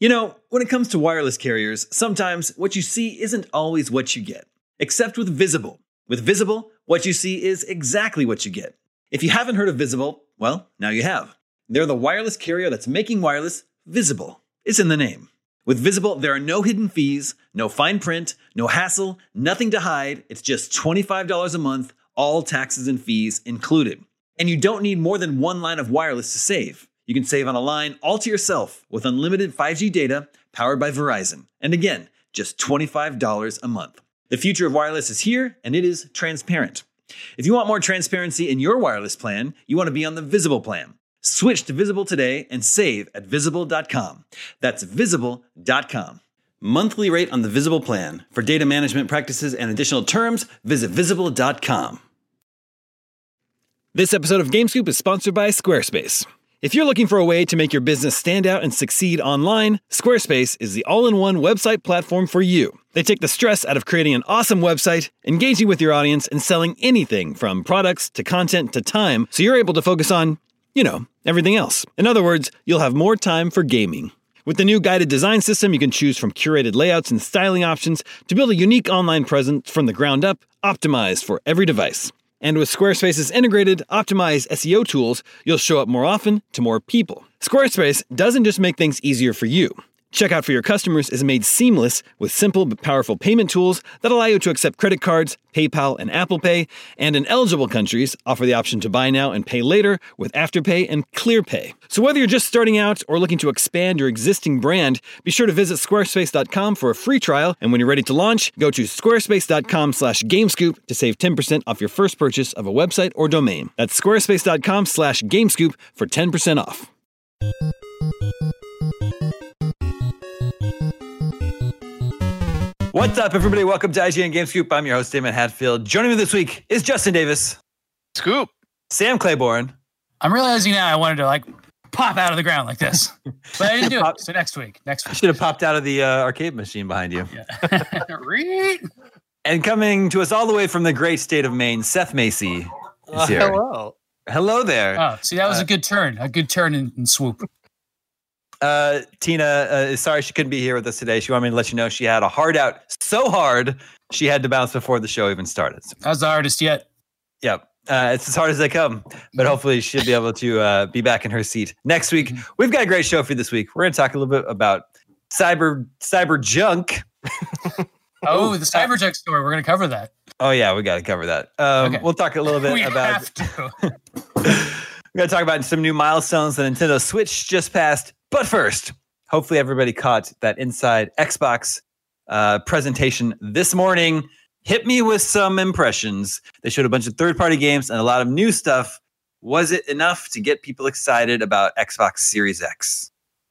You know, when it comes to wireless carriers, sometimes what you see isn't always what you get. Except with Visible. With Visible, what you see is exactly what you get. If you haven't heard of Visible, well, now you have. They're the wireless carrier that's making wireless visible. It's in the name. With Visible, there are no hidden fees, no fine print, no hassle, nothing to hide. It's just $25 a month, all taxes and fees included. And you don't need more than one line of wireless to save. You can save on a line all to yourself with unlimited 5G data powered by Verizon. And again, just $25 a month. The future of wireless is here, and it is transparent. If you want more transparency in your wireless plan, you want to be on the Visible plan. Switch to Visible today and save at Visible.com. That's Visible.com. Monthly rate on the Visible plan. For data management practices and additional terms, visit Visible.com. This episode of GameScoop is sponsored by Squarespace. If you're looking for a way to make your business stand out and succeed online, Squarespace is the all-in-one website platform for you. They take the stress out of creating an awesome website, engaging with your audience, and selling anything from products to content to time, so you're able to focus on, everything else. In other words, you'll have more time for gaming. With the new guided design system, you can choose from curated layouts and styling options to build a unique online presence from the ground up, optimized for every device. And with Squarespace's integrated, optimized SEO tools, you'll show up more often to more people. Squarespace doesn't just make things easier for you. Checkout for your customers is made seamless with simple but powerful payment tools that allow you to accept credit cards, PayPal, and Apple Pay, and in eligible countries, offer the option to buy now and pay later with Afterpay and ClearPay. So whether you're just starting out or looking to expand your existing brand, be sure to visit squarespace.com for a free trial, and when you're ready to launch, go to squarespace.com/gamescoop to save 10% off your first purchase of a website or domain. That's squarespace.com/gamescoop for 10% off. What's up, everybody? Welcome to IGN GameScoop. I'm your host, Damon Hatfield. Joining me this week is Justin Davis. Scoop. Sam Claiborne. I'm realizing now I wanted to pop out of the ground like this, but I didn't do it. So next week. I should have popped out of the arcade machine behind you. Yeah. And coming to us all the way from the great state of Maine, Seth Macy is here. Hello there. Oh, see, that was a good turn. A good turn in swoop. Tina is sorry she couldn't be here with us today. She wanted me to let you know she had a hard out so hard she had to bounce before the show even started. I was the hardest yet. Yep. It's as hard as they come, but hopefully she'll be able to be back in her seat next week. We've got a great show for you this week. We're going to talk a little bit about cyber junk. Oh, the cyber junk story. We're going to cover that. Oh yeah, we got to cover that. Okay. We'll talk a little bit about. Have to. We're going to talk about some new milestones the Nintendo Switch just passed. But first, hopefully everybody caught that Inside Xbox presentation this morning. Hit me with some impressions. They showed a bunch of third-party games and a lot of new stuff. Was it enough to get people excited about Xbox Series X?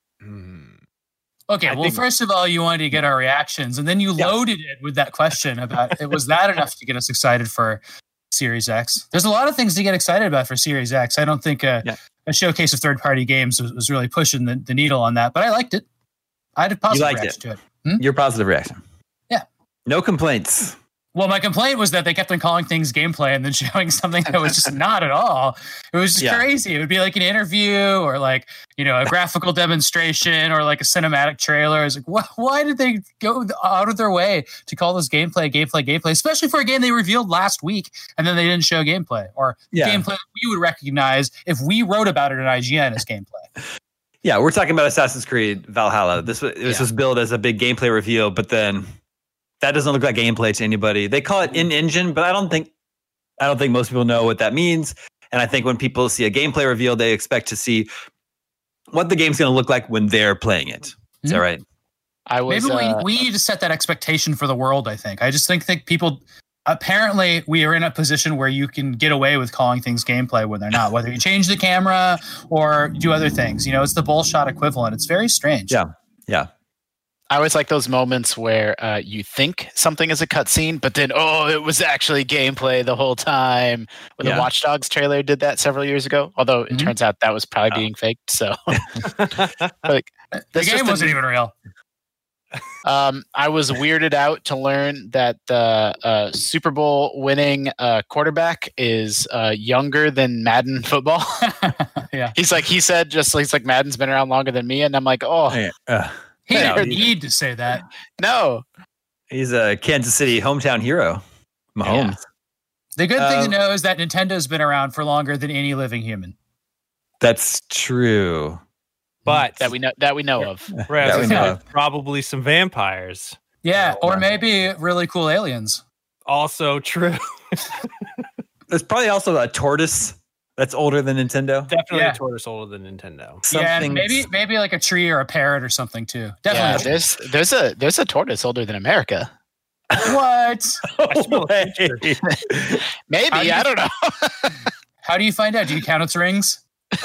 Okay, well, first of all, you wanted to get our reactions, and then you loaded it with that question about, was that enough to get us excited for Series X? There's a lot of things to get excited about for Series X. I don't think a showcase of third-party games was really pushing the needle on that, but I liked it. I had a positive reaction to it. Your positive reaction? Yeah. No complaints. Well, my complaint was that they kept on calling things gameplay and then showing something that was just not at all. It was just crazy. It would be like an interview or a graphical demonstration or like a cinematic trailer. It's like, why did they go out of their way to call this gameplay, especially for a game they revealed last week and then they didn't show gameplay or gameplay that we would recognize if we wrote about it in IGN as gameplay. Yeah, we're talking about Assassin's Creed Valhalla. This was billed as a big gameplay reveal, but then that doesn't look like gameplay to anybody. They call it in-engine, but I don't think most people know what that means. And I think when people see a gameplay reveal, they expect to see what the game's going to look like when they're playing it. Is that right? Maybe we need to set that expectation for the world, I think. I just think that people, apparently we are in a position where you can get away with calling things gameplay when they're not, whether you change the camera or do other things. It's the bullshot equivalent. It's very strange. Yeah. I always like those moments where you think something is a cutscene, but then, it was actually gameplay the whole time. When the Watch Dogs trailer did that several years ago, although it turns out that was probably being faked. So, the game wasn't even real. I was weirded out to learn that the Super Bowl winning quarterback is younger than Madden football. Yeah, he's like Madden's been around longer than me, and I'm like, He didn't need to say that. No. He's a Kansas City hometown hero. Mahomes. Yeah. The good thing to know is that Nintendo's been around for longer than any living human. That's true. But that we know of. Probably some vampires. Yeah, or maybe really cool aliens. Also true. There's probably also a tortoise that's older than Nintendo. Definitely a tortoise older than Nintendo. Yeah, and maybe like a tree or a parrot or something too. Definitely. Yeah, there's a tortoise older than America. What? Maybe, I don't know. How do you find out? Do you count its rings?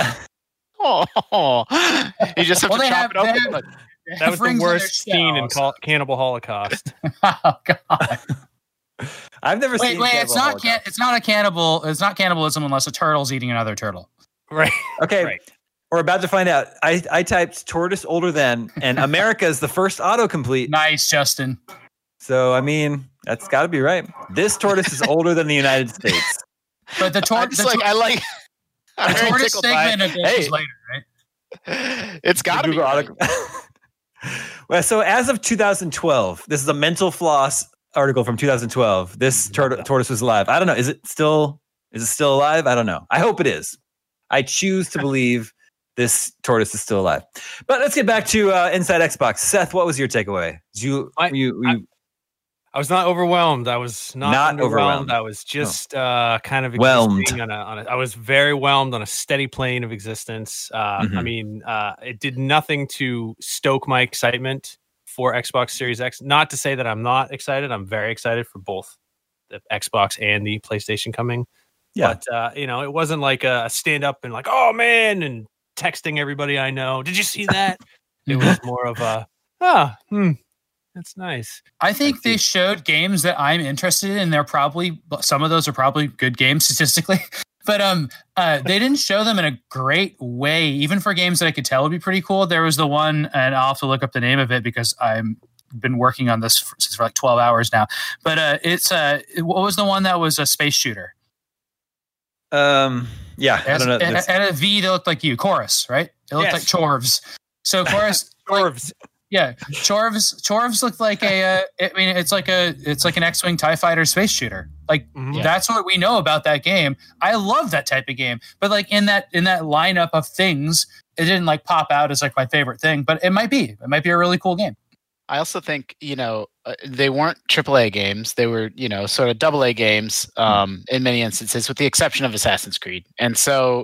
Oh, you just have to chop it open. That was the worst scene in Cannibal Holocaust. Oh God! I've never seen. Wait, it's not a cannibal. It's not cannibalism unless a turtle's eating another turtle. Right. Okay. Right. We're about to find out. I typed tortoise older than, and America is the first autocomplete. Nice, Justin. So I mean, that's got to be right. This tortoise is older than the United States. But the tortoise, the tortoise segment of this is later, right? It's got to be right. Well, so as of 2012, this is a Mental Floss article from 2012. This tortoise was alive. I don't know. Is it still alive? I don't know. I hope it is. I choose to believe this tortoise is still alive. But let's get back to Inside Xbox. Seth, what was your takeaway? I was not overwhelmed. I was not overwhelmed. I was just kind of existing on a. I was very whelmed on a steady plane of existence. I mean, it did nothing to stoke my excitement for Xbox Series X. Not to say that I'm not excited. I'm very excited for both the Xbox and the PlayStation coming. Yeah. But it wasn't like a stand up and like, oh man, and texting everybody I know. Did you see that? It was more of a that's nice. I think they showed games that I'm interested in. They're probably some of those are probably good games statistically, but they didn't show them in a great way. Even for games that I could tell would be pretty cool. There was the one, and I'll have to look up the name of it because I've been working on this for like 12 hours now. But it's what was the one that was a space shooter? Yeah, I don't know. At a V, they looked like you. Chorus, right? It looked like Chorvs. So Chorus. Chorvs. Yeah, Chorvs looked like it's like an X-wing TIE fighter space shooter. Like that's what we know about that game. I love that type of game, but like in that lineup of things, it didn't like pop out as like my favorite thing. But it might be a really cool game. I also think they weren't AAA games; they were sort of AA games in many instances, with the exception of Assassin's Creed. And so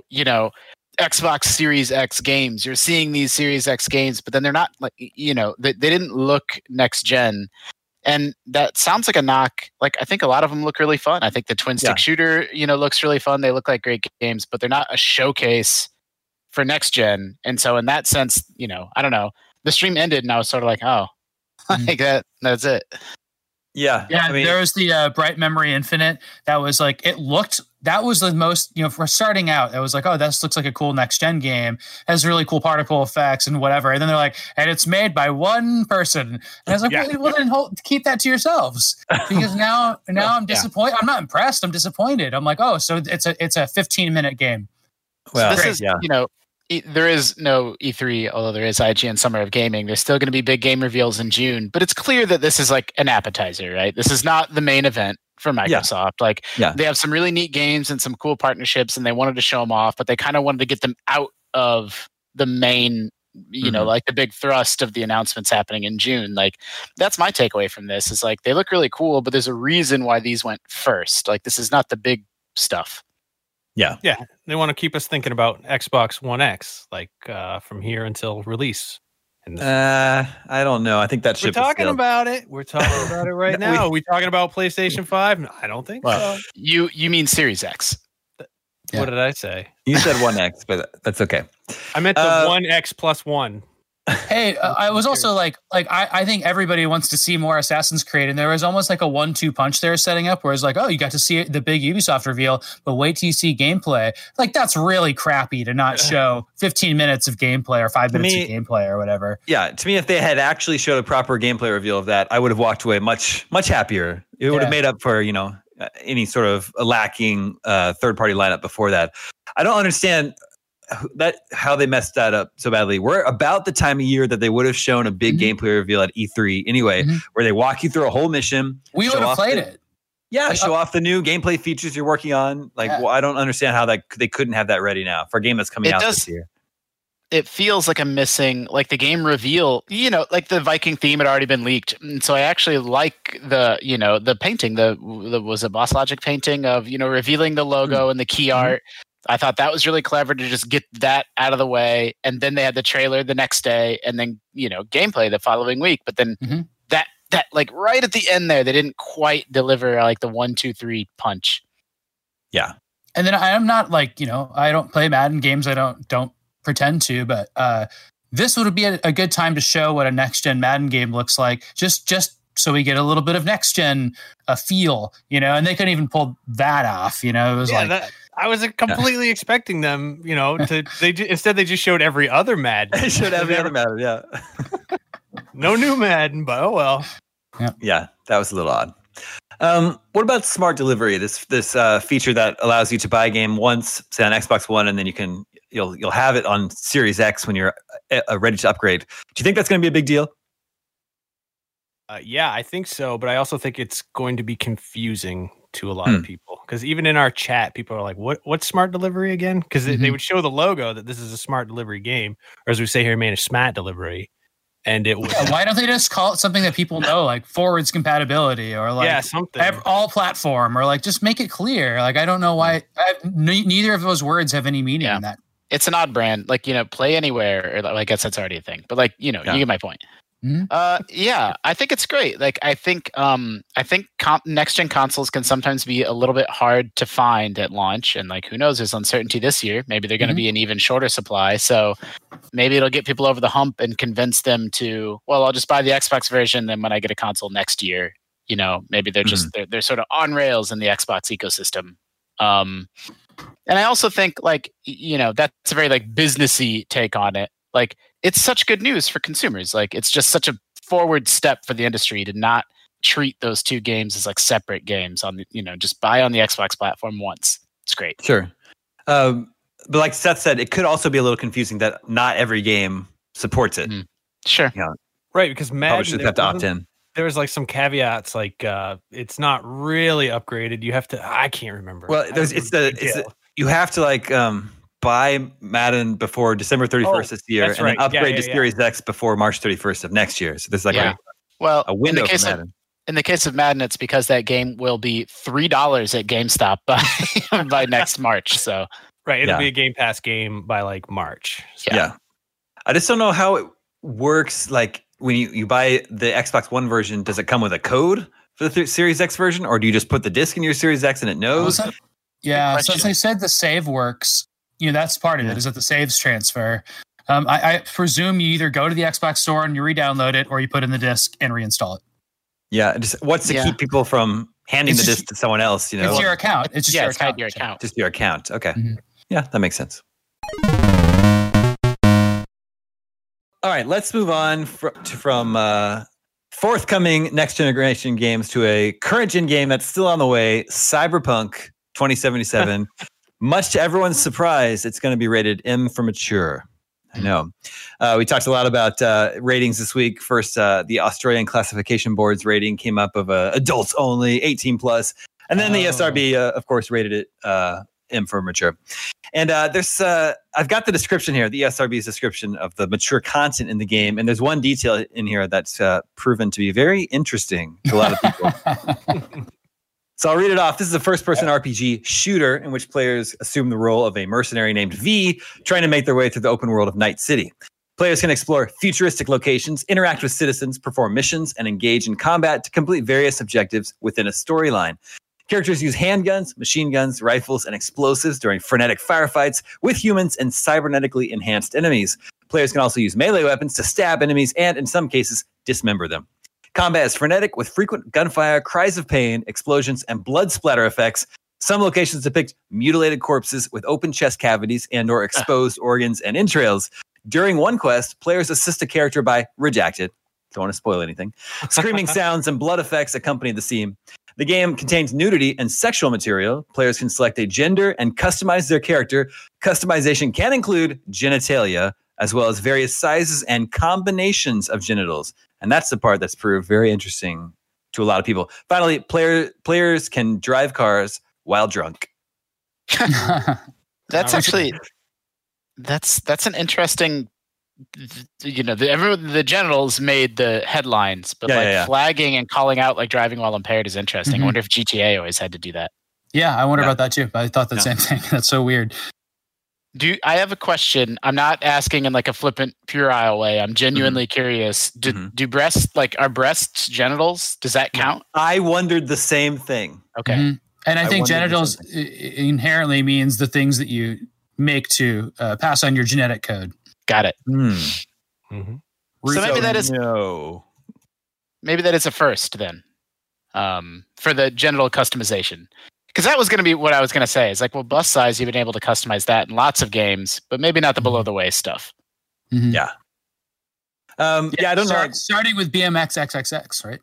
Xbox Series X games, you're seeing these Series X games, but then they're not like they didn't look next gen, and that sounds like a knock. Like I think a lot of them look really fun. I think the twin stick shooter looks really fun. They look like great games, but they're not a showcase for next gen. And so in that sense, I don't know. The stream ended, and I was sort of like, oh, like that's it. Yeah. I mean, there was the Bright Memory Infinite. That was like, that was the most, for starting out, it was like, oh, this looks like a cool next gen game. It has really cool particle effects and whatever. And then they're like, and it's made by one person. And I was like, well, then keep that to yourselves. Because now I'm disappointed. I'm not impressed. I'm disappointed. I'm like, oh, so it's a 15-minute game. Well, so this is, there is no E3, although there is IGN Summer of Gaming. There's still going to be big game reveals in June, but it's clear that this is like an appetizer, right? This is not the main event for Microsoft. They have some really neat games and some cool partnerships, and they wanted to show them off, but they kind of wanted to get them out of the main, like the big thrust of the announcements happening in June. Like that's my takeaway from this is like, they look really cool, but there's a reason why these went first. Like this is not the big stuff. Yeah. They want to keep us thinking about Xbox One X, like from here until release. I don't know. I think that ship We're talking about it. We're talking about it right now. Are we talking about PlayStation 5? No, I don't think so. You mean Series X? What did I say? You said One X, but that's okay. I meant the One X plus one. Hey, I was also like I think everybody wants to see more Assassin's Creed, and there was almost like a 1-2 punch there setting up, where it's like, oh, you got to see the big Ubisoft reveal, but wait till you see gameplay. Like that's really crappy to not show 15 minutes of gameplay or 5 minutes of gameplay or whatever. Yeah, to me, if they had actually showed a proper gameplay reveal of that, I would have walked away much happier. It would have made up for any sort of lacking third-party lineup before that. I don't understand. how they messed that up so badly. We're about the time of year that they would have shown a big gameplay reveal at E3 anyway, where they walk you through a whole mission. We would have played it. Yeah, show off the new gameplay features you're working on. Well, I don't understand how they couldn't have that ready now for a game that's coming out this year. It feels like I'm missing, like the game reveal, like the Viking theme had already been leaked. And so I actually like the painting, was a Boss Logic painting of, revealing the logo and the key art. I thought that was really clever to just get that out of the way. And then they had the trailer the next day and then, gameplay the following week. But then that like right at the end there, they didn't quite deliver like the 1, 2, 3 punch. Yeah. And then I'm not like, I don't play Madden games. I don't pretend to, but this would be a good time to show what a next gen Madden game looks like. Just so we get a little bit of next gen feel, and they couldn't even pull that off. It was I was completely expecting them, instead they just showed every other Madden. They showed every other Madden, yeah. No new Madden, but oh well. Yeah, that was a little odd. What about smart delivery? This feature that allows you to buy a game once, say on Xbox One, and then you'll have it on Series X when you're ready to upgrade. Do you think that's going to be a big deal? Yeah, I think so, but I also think it's going to be confusing to a lot of people, because even in our chat, people are like, "What's smart delivery again?" Because they would show the logo that this is a smart delivery game, or as we say here, managed SMAT delivery. And it was, why don't they just call it something that people know, like forwards compatibility, or like something all platform, or like just make it clear. Like, I don't know why neither of those words have any meaning in that. It's an odd brand, like, play anywhere, or I guess that's already a thing, but like, you get my point. I think it's great. Like, I think next gen consoles can sometimes be a little bit hard to find at launch, and like, who knows, there's uncertainty this year. Maybe they're going to be an even shorter supply, so maybe it'll get people over the hump and convince them to, well, I'll just buy the Xbox version, then when I get a console next year, maybe they're just they're sort of on rails in the Xbox ecosystem. And I also think, like, that's a very like businessy take on it. Like, it's such good news for consumers. Like, it's just such a forward step for the industry to not treat those two games as like separate games on the, just buy on the Xbox platform once. It's great. Sure. But like Seth said, it could also be a little confusing that not every game supports it. Sure. Right. Because Madden should have to opt in. There was like some caveats, like it's not really upgraded. You have to, I can't remember. Well, you have to like, buy Madden before December 31st this year, and then upgrade to Series X before March 31st of next year. So there's like a window for Madden. In the case of Madden, it's because that game will be $3 at GameStop by next March. So it'll be a Game Pass game by like March. So. Yeah. I just don't know how it works. Like, when you buy the Xbox One version, does it come with a code for the Series X version, or do you just put the disc in your Series X and it knows? Yeah, so as they said, the save works. That's part of it, is that the saves transfer. I presume you either go to the Xbox store and you re-download it, or you put in the disc and reinstall it. Yeah, just what's to keep people from handing the disc to someone else? It's your account. It's just your account. Just your account. Okay. Yeah, that makes sense. All right, let's move on from forthcoming next generation games to a current gen game that's still on the way, Cyberpunk 2077. Much to everyone's surprise, it's going to be rated M for mature. I know. We talked a lot about ratings this week. First, the Australian Classification Board's rating came up of adults only, 18 plus. And then the ESRB, of course, rated it M for mature. And I've got the description here, the ESRB's description of the mature content in the game. And there's one detail in here that's proven to be very interesting to a lot of people. So I'll read it off. This is a first-person RPG shooter in which players assume the role of a mercenary named V, trying to make their way through the open world of Night City. Players can explore futuristic locations, interact with citizens, perform missions, and engage in combat to complete various objectives within a storyline. Characters use handguns, machine guns, rifles, and explosives during frenetic firefights with humans and cybernetically enhanced enemies. Players can also use melee weapons to stab enemies and, in some cases, dismember them. Combat is frenetic with frequent gunfire, cries of pain, explosions, and blood splatter effects. Some locations depict mutilated corpses with open chest cavities and or exposed organs and entrails. During one quest, players assist a character by redacted. Don't want to spoil anything. Screaming sounds and blood effects accompany the scene. The game contains nudity and sexual material. Players can select a gender and customize their character. Customization can include genitalia, as well as various sizes and combinations of genitals. And that's the part that's proved very interesting to a lot of people. Finally, players can drive cars while drunk. That's actually that's an interesting. The genitals made the headlines, but flagging and calling out like driving while impaired is interesting. I wonder if GTA always had to do that. Yeah, I wonder about that too. I thought the same thing. That's so weird. I have a question? I'm not asking in like a flippant, puerile way. I'm genuinely curious. Do breasts, like, are breasts genitals? Does that count? I wondered the same thing. Okay. And I think genitals inherently means the things that you make to pass on your genetic code. Got it. So maybe that is maybe that is a first then for the genital customization. Because that was going to be what I was going to say. It's like, well, bust size, you've been able to customize that in lots of games, but maybe not the below the waist stuff. Yeah. I don't know. Starting with BMX XXX,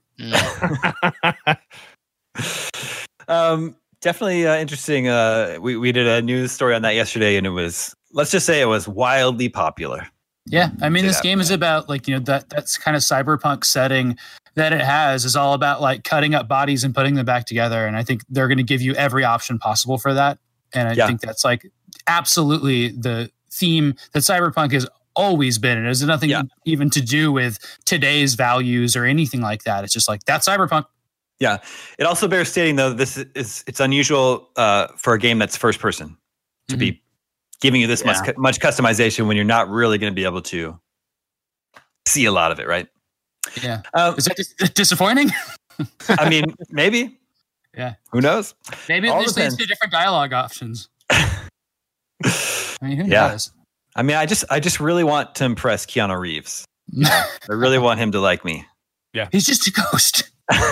right? Definitely interesting. We did a news story on that yesterday, and it was, let's just say it was wildly popular. Yeah, I mean, this game is about that's kind of cyberpunk setting that it has is all about like cutting up bodies and putting them back together. And I think they're going to give you every option possible for that. And I think that's like absolutely the theme that cyberpunk has always been. And it has nothing even to do with today's values or anything like that. It's just like, that's cyberpunk. Yeah. It also bears stating, though, it's unusual for a game that's first person to be giving you this much customization when you're not really going to be able to see a lot of it, right? Yeah. Is that disappointing? I mean, maybe. Yeah. Who knows? Maybe it just leads to different dialogue options. I mean, who knows? I mean, I just really want to impress Keanu Reeves. I really want him to like me. Yeah. He's just a ghost.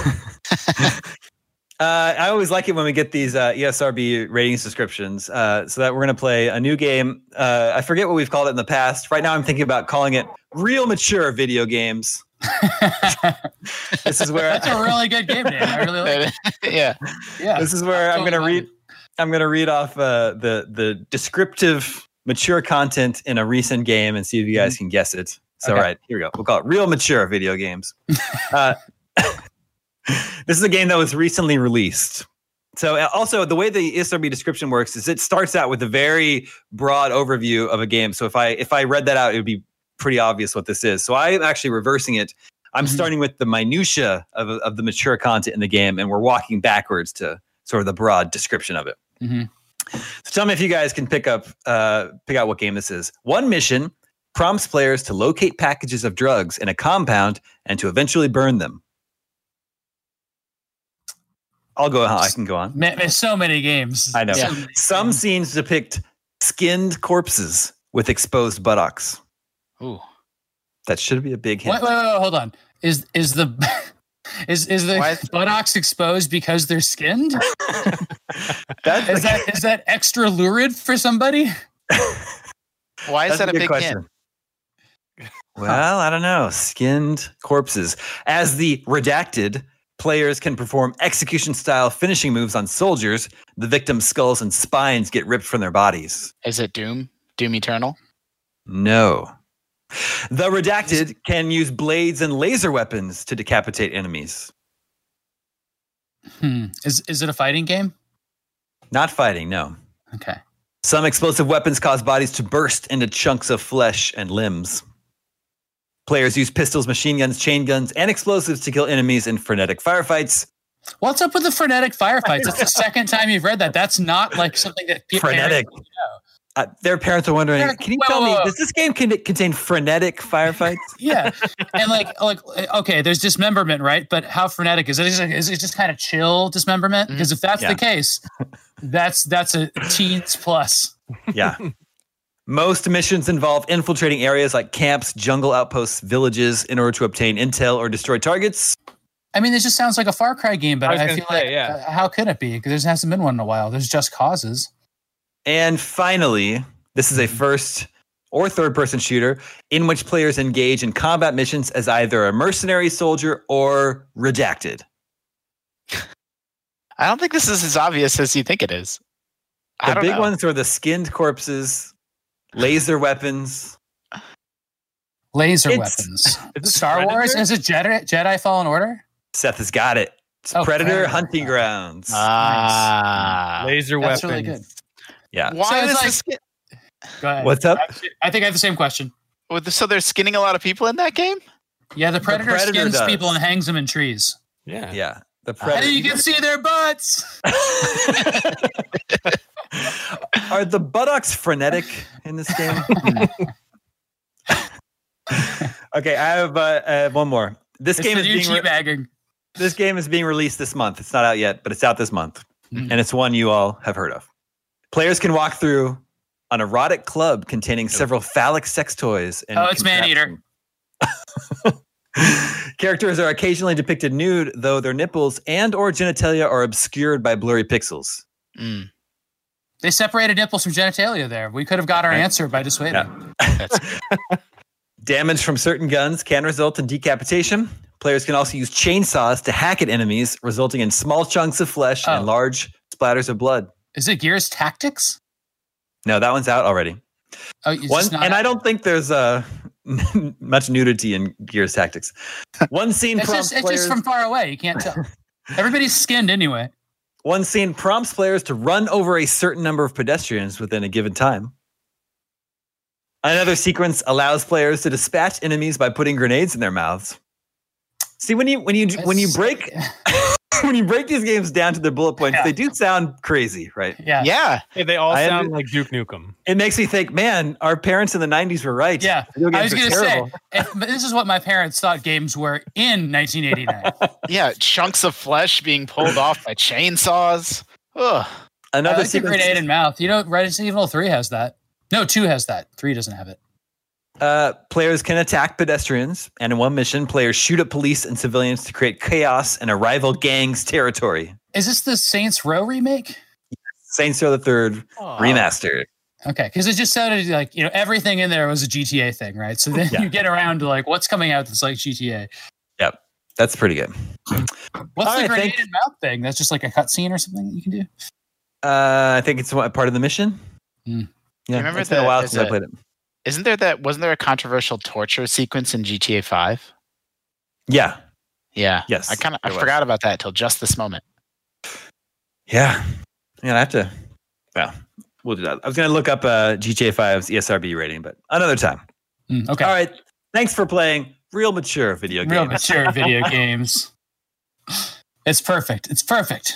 I always like it when we get these ESRB ratings descriptions, so that we're going to play a new game. I forget what we've called it in the past. Right now I'm thinking about calling it Real Mature Video Games. This is where that's a really good game name. I really like it. Yeah. This is where I'm going to read off the descriptive mature content in a recent game and see if you guys can guess it. So, all right, here we go. We'll call it Real Mature Video Games. This is a game that was recently released. So also the way the ESRB description works is it starts out with a very broad overview of a game. So if I read that out, it would be pretty obvious what this is. So I'm actually reversing it. I'm starting with the minutia of the mature content in the game, and we're walking backwards to sort of the broad description of it. So tell me if you guys can pick out what game this is. One mission prompts players to locate packages of drugs in a compound and to eventually burn them. I can go on. There's so many games. I know. Yeah. Some scenes depict skinned corpses with exposed buttocks. Ooh, that should be a big hint. Wait, hold on. Is the buttocks exposed because they're skinned? Is that extra lurid for somebody? Why is that a big question? Hint? Well, I don't know. Skinned corpses. As the redacted, players can perform execution-style finishing moves on soldiers. The victim's skulls and spines get ripped from their bodies. Is it Doom? Doom Eternal? No. The redacted can use blades and laser weapons to decapitate enemies. Is it a fighting game? Not fighting, no. Okay. Some explosive weapons cause bodies to burst into chunks of flesh and limbs. Players use pistols, machine guns, chain guns, and explosives to kill enemies in frenetic firefights. What's up with the frenetic firefights? It's the second time you've read that. That's not like something that frenetic. Their parents are wondering, can you tell me, does this game contain frenetic firefights? Yeah. And like, okay, there's dismemberment, right? But how frenetic is it? Is it just kind of chill dismemberment? Because if that's the case, that's a teens plus. Yeah. Most missions involve infiltrating areas like camps, jungle outposts, villages in order to obtain intel or destroy targets. I mean, this just sounds like a Far Cry game, but I feel how could it be? Because there hasn't been one in a while. There's Just Causes. And finally, this is a first or third-person shooter in which players engage in combat missions as either a mercenary soldier or redacted. I don't think this is as obvious as you think it is. The big ones are the skinned corpses, laser weapons. Weapons. Star Wars? Is it Jedi Fallen Order? Seth has got it. It's Predator Hunting Grounds. Laser weapons. That's really good. Yeah. Why is this? Go ahead. What's up? I think I have the same question. So they're skinning a lot of people in that game? Yeah, the Predator skins people and hangs them in trees. Yeah. Yeah. The Predator. And you can see their butts. Are the buttocks frenetic in this game? Okay, I have one more. This game is being released this month. It's not out yet, but it's out this month. And it's one you all have heard of. Players can walk through an erotic club containing several phallic sex toys. And it's Maneater. Characters are occasionally depicted nude, though their nipples and or genitalia are obscured by blurry pixels. They separated nipples from genitalia there. We could have got our answer by dissuading. That's damage from certain guns can result in decapitation. Players can also use chainsaws to hack at enemies, resulting in small chunks of flesh and large splatters of blood. Is it Gears Tactics? No, that one's out already. I don't think there's much nudity in Gears Tactics. One scene prompts players... It's just from far away. You can't tell. Everybody's skinned anyway. One scene prompts players to run over a certain number of pedestrians within a given time. Another sequence allows players to dispatch enemies by putting grenades in their mouths. See, when you break when you break these games down to their bullet points, they do sound crazy, right? Yeah. Hey, they all sound like Duke Nukem. It makes me think, man, our parents in the 90s were right. Yeah. I was going to say, this is what my parents thought games were in 1989. Yeah, chunks of flesh being pulled off by chainsaws. Ugh. Another grenade in mouth. Resident Evil 3 has that. No, 2 has that. 3 doesn't have it. Players can attack pedestrians, and in one mission, players shoot at police and civilians to create chaos in a rival gang's territory. Is this the Saints Row remake? Saints Row the Third remastered. Okay, because it just sounded like everything in there was a GTA thing, right? So then you get around to what's coming out that's like GTA. Yep, that's pretty good. What's the grenade in mouth thing? That's just like a cutscene or something that you can do. I think it's part of the mission. Yeah, remember it's been a while since I played it. Wasn't there a controversial torture sequence in GTA 5? Yeah. Yeah. Yes. I forgot about that till just this moment. Yeah. Yeah, I have to. Well, we'll do that. I was going to look up GTA 5's ESRB rating, but another time. Okay. All right. Thanks for playing real mature video games. Real mature video games. It's perfect. It's perfect.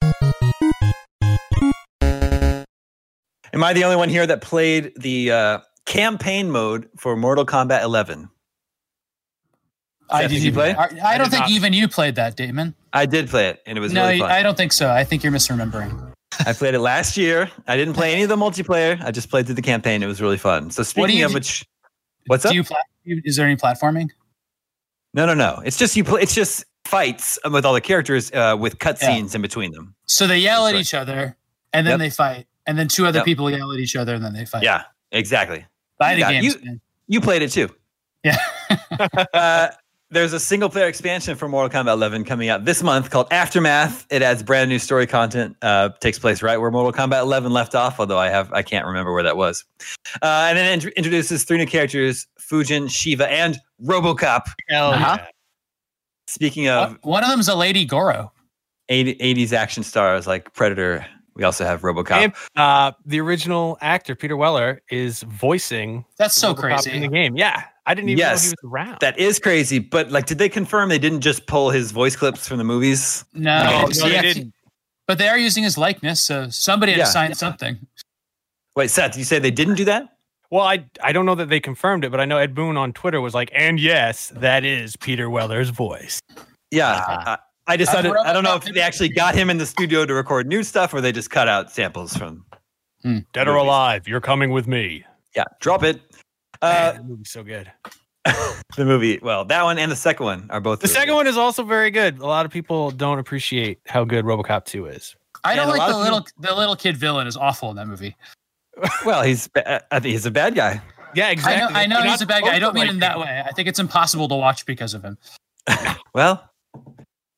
Am I the only one here that played the campaign mode for Mortal Kombat 11? Did you play? I don't think even you played that, Damon. I did play it, and it was really fun. I don't think so. I think you're misremembering. I played it last year. I didn't play any of the multiplayer. I just played through the campaign. It was really fun. So speaking of which, what's up? Is there any platforming? No. It's just It's just fights with all the characters with cutscenes in between them. So they yell at each other, and then they fight. And then 2 other people yell at each other, and then they fight. Yeah, exactly. You played it too. Yeah. There's a single-player expansion for Mortal Kombat 11 coming out this month called Aftermath. It adds brand new story content. Takes place right where Mortal Kombat 11 left off, although I can't remember where that was. And then introduces 3 new characters: Fujin, Shiva, and RoboCop. Speaking of, one of them's a Lady Goro. 80s action stars like Predator. We also have RoboCop. And, the original actor, Peter Weller, is voicing that's so RoboCop crazy in the game. Yeah. I didn't even know he was around. That is crazy. But did they confirm they didn't just pull his voice clips from the movies? No, they didn't. But they are using his likeness, so somebody had to sign something. Wait, Seth, you say they didn't do that? Well, I don't know that they confirmed it, but I know Ed Boon on Twitter was like, and yes, that is Peter Weller's voice. Yeah. I decided, I don't know if they actually got him in the studio to record new stuff or they just cut out samples from Dead or Alive, You're Coming With Me. Yeah, drop it. The movie's so good. The movie, well, that one and the second one are both. The second one is also very good. A lot of people don't appreciate how good RoboCop 2 is. I don't like the little kid villain is awful in that movie. Well, I think he's a bad guy. Yeah, exactly. I know he's a bad guy. I don't mean in that way. I think it's impossible to watch because of him. Well,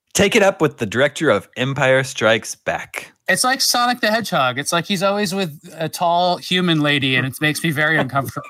Take it up with the director of Empire Strikes Back. It's like Sonic the Hedgehog. It's like he's always with a tall human lady, and it makes me very uncomfortable.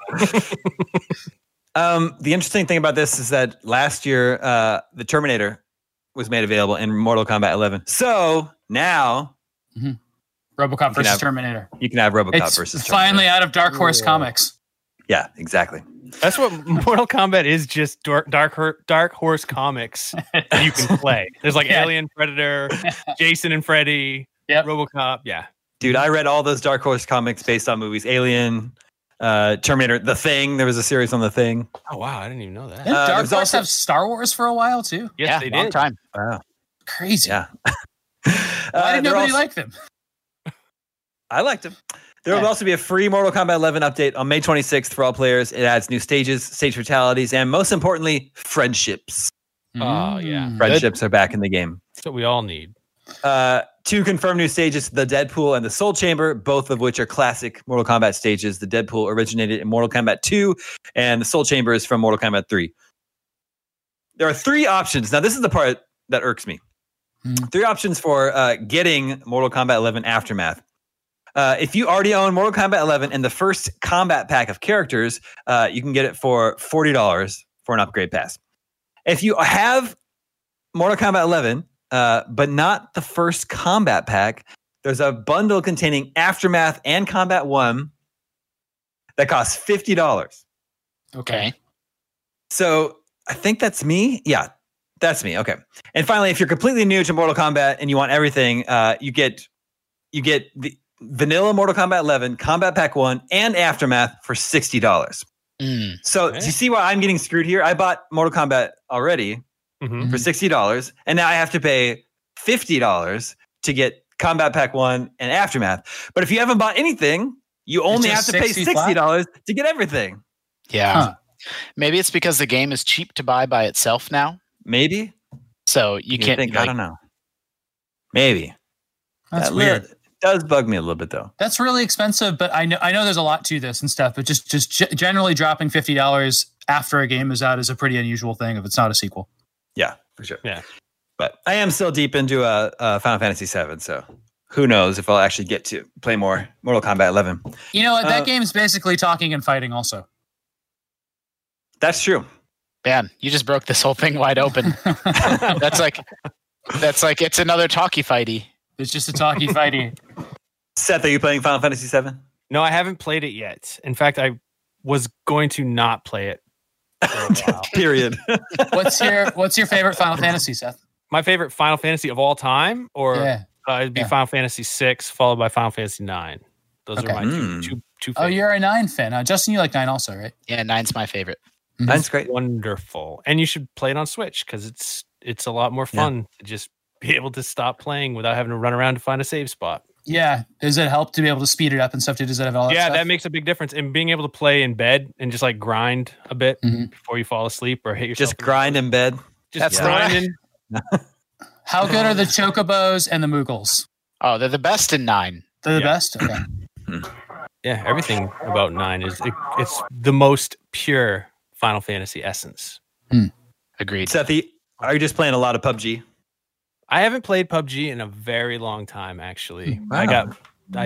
The interesting thing about this is that last year, the Terminator was made available in Mortal Kombat 11. So now, RoboCop versus Terminator. You can have RoboCop versus Terminator. Finally out of Dark Horse Comics. Yeah, exactly. That's what Mortal Kombat is, just Dark Horse Comics that you can play. There's like Alien, Predator, Jason and Freddy, RoboCop. Yeah. Dude, I read all those Dark Horse comics based on movies. Alien, Terminator, The Thing. There was a series on The Thing. Oh, wow. I didn't even know that. Didn't Dark Horse have Star Wars for a while, too? Yes, they did. Long time. Wow. Crazy. Yeah. Why did nobody like them? I liked them. There will also be a free Mortal Kombat 11 update on May 26th for all players. It adds new stages, stage fatalities, and most importantly, friendships. Oh, yeah. Friendships are back in the game. That's what we all need. 2 confirmed new stages, the Deadpool and the Soul Chamber, both of which are classic Mortal Kombat stages. The Deadpool originated in Mortal Kombat 2, and the Soul Chamber is from Mortal Kombat 3. There are 3 options. Now, this is the part that irks me. 3 options for getting Mortal Kombat 11 Aftermath. If you already own Mortal Kombat 11 and the first combat pack of characters, you can get it for $40 for an upgrade pass. If you have Mortal Kombat 11, but not the first combat pack, there's a bundle containing Aftermath and Combat 1 that costs $50. Okay. So I think that's me. Yeah, that's me. Okay. And finally, if you're completely new to Mortal Kombat and you want everything, you get the vanilla Mortal Kombat 11, Combat Pack 1, and Aftermath for $60. So do you see why I'm getting screwed here? I bought Mortal Kombat already for $60, and now I have to pay $50 to get Combat Pack 1 and Aftermath. But if you haven't bought anything, you only have to pay $60 to get everything. Yeah. Huh. Maybe it's because the game is cheap to buy by itself now. Maybe. So you can't think, I don't know. Maybe. That's weird. Does bug me a little bit though. That's really expensive, but I know there's a lot to this and stuff. But just generally dropping $50 after a game is out is a pretty unusual thing if it's not a sequel. Yeah, for sure. Yeah, but I am still deep into Final Fantasy VII, so who knows if I'll actually get to play more Mortal Kombat 11. You know what? That game's basically talking and fighting. Also, that's true. Man, you just broke this whole thing wide open. That's like it's another talkie fighty. It's just a talkie fighty. Seth, are you playing Final Fantasy VII? No, I haven't played it yet. In fact, I was going to not play it for a while. Period. What's your favorite Final Fantasy, Seth? My favorite Final Fantasy of all time, or it'd be Final Fantasy VI, followed by Final Fantasy IX. Those are my two favorites. Oh, you're a 9 fan. Justin, you like 9 also, right? Yeah, 9's my favorite. 9's great. Wonderful. And you should play it on Switch because it's a lot more fun to just be able to stop playing without having to run around to find a save spot. Yeah. Does it help to be able to speed it up and stuff? Does it have all that stuff? That makes a big difference. And being able to play in bed and just like grind a bit before you fall asleep or hit yourself. Just grind in bed. Just grinding. How good are the Chocobos and the Moogles? Oh, they're the best in 9. They're the best? Okay. Yeah, everything about 9 it's the most pure Final Fantasy essence. Agreed. Sethy, are you just playing a lot of PUBG? I haven't played PUBG in a very long time, actually. Wow. I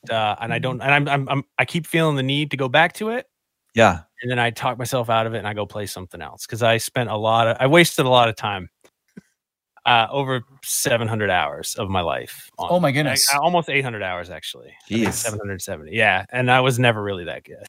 keep feeling the need to go back to it. Yeah. And then I talk myself out of it and I go play something else because I wasted a lot of time. Over 700 hours of my life. Oh my goodness. Almost 800 hours, actually. Jeez. 770. Yeah. And I was never really that good.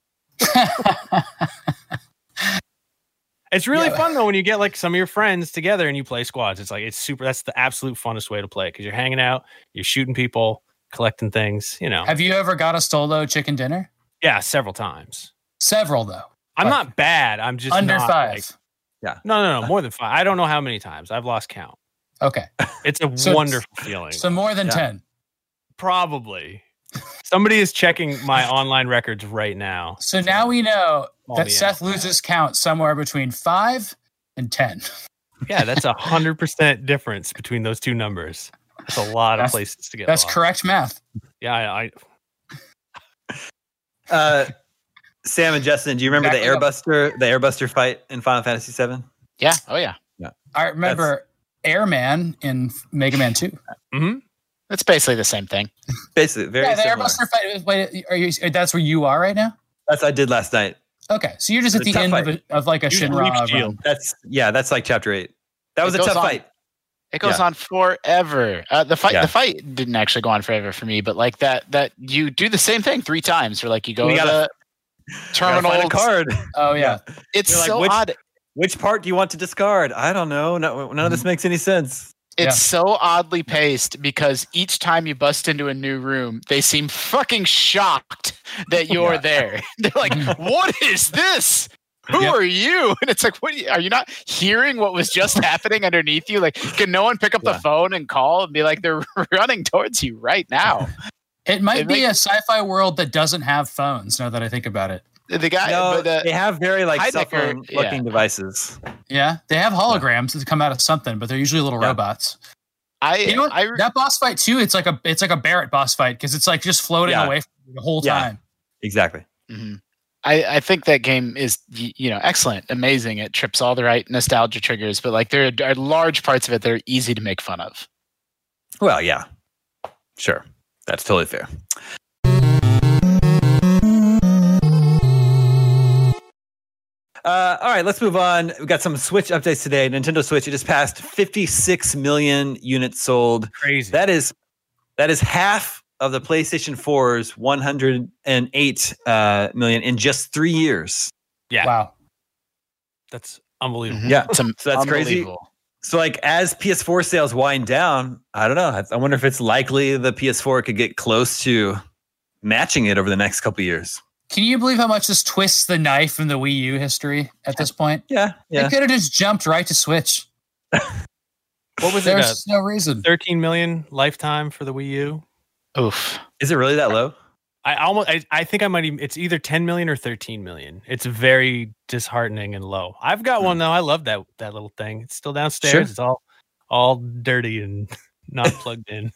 It's really fun though when you get like some of your friends together and you play squads. It's like it's super. That's the absolute funnest way to play because you're hanging out, you're shooting people, collecting things. You know. Have you ever got a Stolo chicken dinner? Yeah, several times. Several though. I'm not bad. I'm just under not, 5. Like, yeah. No, more than 5. I don't know how many times. I've lost count. Okay. It's a wonderful feeling. So more than 10. Probably. Somebody is checking my online records right now. So now we know that Seth loses count somewhere between 5 and 10. Yeah, that's 100% difference between those two numbers. That's a lot of places to get That's lost. correct math. Yeah, Sam and Justin, do you remember the Airbuster fight in Final Fantasy VII? Yeah. Oh yeah. I remember Airman in Mega Man 2. Mm-hmm. It's basically the same thing. Basically, very similar. The Airbuster fight. Wait, that's where you are right now? That's what I did last night. Okay, so you're just at the end of like a Shinra run. That's like chapter 8. That was a tough fight. It goes on forever. The fight didn't actually go on forever for me, but like that you do the same thing 3 times. Or like you go to the terminal, find a card. Oh yeah, it's so odd. Which part do you want to discard? I don't know. None of this makes any sense. It's so oddly paced because each time you bust into a new room, they seem fucking shocked that you're there. They're like, "What is this? Who are you?" And it's like, are you not hearing what was just happening underneath you? Like, can no one pick up the phone and call and be like, they're running towards you right now? It might be a sci-fi world that doesn't have phones, now that I think I think about it. The guy, they have very like cell phone looking devices. Yeah, they have holograms that come out of something, but they're usually little robots. That boss fight too. It's like a Barrett boss fight because it's like just floating away from you the whole time. Exactly. Mm-hmm. I think that game is excellent, amazing. It trips all the right nostalgia triggers, but like there are large parts of it that are easy to make fun of. Well, yeah, sure, that's totally fair. All right, let's move on. We got some Switch updates today. Nintendo Switch, it just passed 56 million units sold. Crazy. That is half of the PlayStation 4's 108 million in just 3 years. Yeah. Wow. That's unbelievable. Mm-hmm. Yeah. So that's crazy. So like as PS4 sales wind down, I don't know. I wonder if it's likely the PS4 could get close to matching it over the next couple of years. Can you believe how much this twists the knife from the Wii U history at this point? Yeah. They could have just jumped right to Switch. What was There's no reason. 13 million lifetime for the Wii U. Oof. Is it really that low? I think I might even, it's either 10 million or 13 million. It's very disheartening and low. I've got one though. I love that little thing. It's still downstairs. Sure. It's all dirty and not plugged in.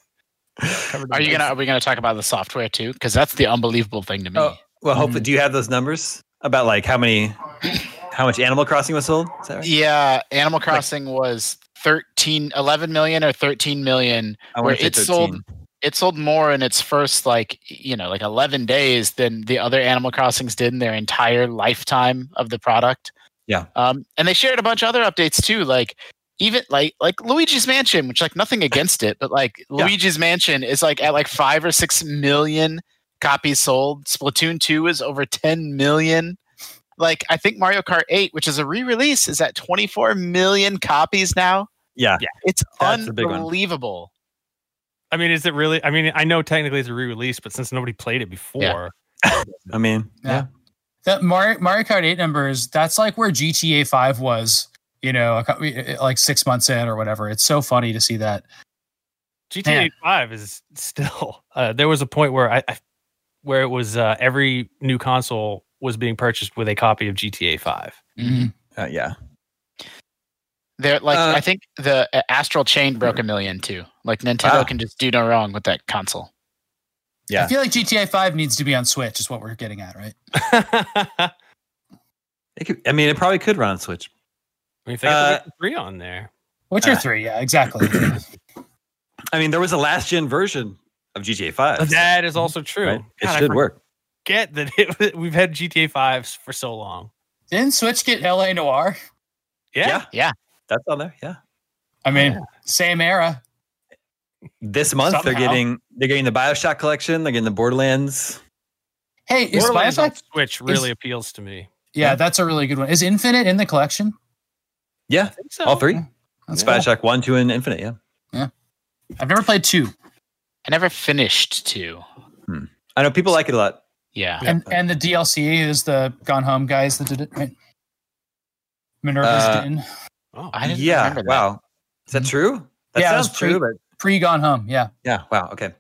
Are we gonna talk about the software too? Because that's the unbelievable thing to me. Oh, well, hopefully, do you have those numbers about like how much Animal Crossing was sold? Is that right? Yeah, Animal Crossing was 11 million or 13 million. Where it sold more in its first like 11 days than the other Animal Crossings did in their entire lifetime of the product. Yeah. And they shared a bunch of other updates too, like even like Luigi's Mansion, which like nothing against it, but like Luigi's Mansion is like at like 5 or 6 million copies sold. Splatoon 2 is over 10 million. Like I think Mario Kart 8, which is a re-release, is at 24 million copies now. Yeah. It's unbelievable. I mean, is it really? I mean, I know technically it's a re-release, but since nobody played it before, I mean, that Mario Kart 8 numbers, that's like where GTA 5 was, like 6 months in or whatever. It's so funny to see that. GTA 5 is still. There was a point where where it was every new console was being purchased with a copy of GTA 5. Mm-hmm. Yeah. They're like, I think the Astral Chain broke 1 million too. Like Nintendo can just do no wrong with that console. Yeah, I feel like GTA 5 needs to be on Switch. Is what we're getting at, right? It probably could run on Switch. I mean, if they got the 3 on there. Witcher 3, yeah, exactly. I mean, there was a last gen version of GTA 5. That is also true. Right? It should work. Get that we've had GTA 5s for so long. Didn't Switch get LA Noire? Yeah. That's on there. Yeah. I mean, same era. This month they're getting the BioShock collection. They're getting the Borderlands. Hey, is BioShock Switch really appeals to me? Yeah, that's a really good one. Is Infinite in the collection? Yeah, I think so. All 3. That's BioShock 1, 2, and Infinite. Yeah. I've never played 2. I never finished 2. I know people like it a lot. Yeah. And the DLC is the Gone Home guys that did it, right? Minerva's Din. Oh, I didn't remember that. Wow. Is that true? That sounds true, but pre-Gone Home, yeah. Yeah, wow, okay.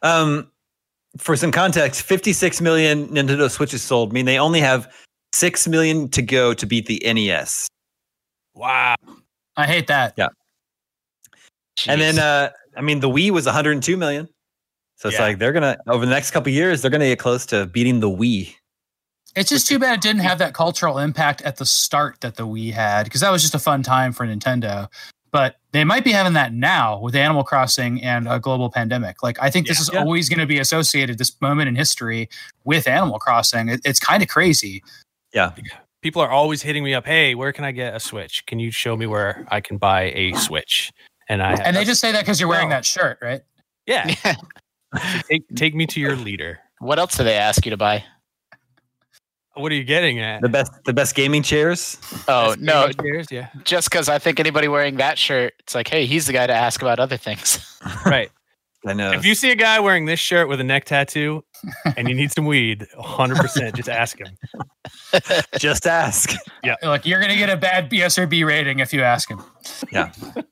For some context, 56 million Nintendo Switches sold mean they only have 6 million to go to beat the NES. Wow. I hate that. Yeah. Jeez. And then, the Wii was 102 million. So it's like they're going to, over the next couple of years, they're going to get close to beating the Wii. It's just too bad it didn't have that cultural impact at the start that the Wii had, because that was just a fun time for Nintendo. But they might be having that now with Animal Crossing and a global pandemic. Like, I think this is always going to be associated, this moment in history, with Animal Crossing. It's kind of crazy. Yeah. People are always hitting me up. Hey, where can I get a Switch? Can you show me where I can buy a Switch? And they just say that because you're wearing that shirt, right? Yeah. Take me to your leader. What else do they ask you to buy? What are you getting at? The best gaming chairs? Oh, no. Chairs, yeah. Just because I think anybody wearing that shirt, it's like, hey, he's the guy to ask about other things. Right. I know. If you see a guy wearing this shirt with a neck tattoo and you need some weed, 100% just ask him. Just ask. Yeah. Look, you're going to get a bad BSRB rating if you ask him. Yeah.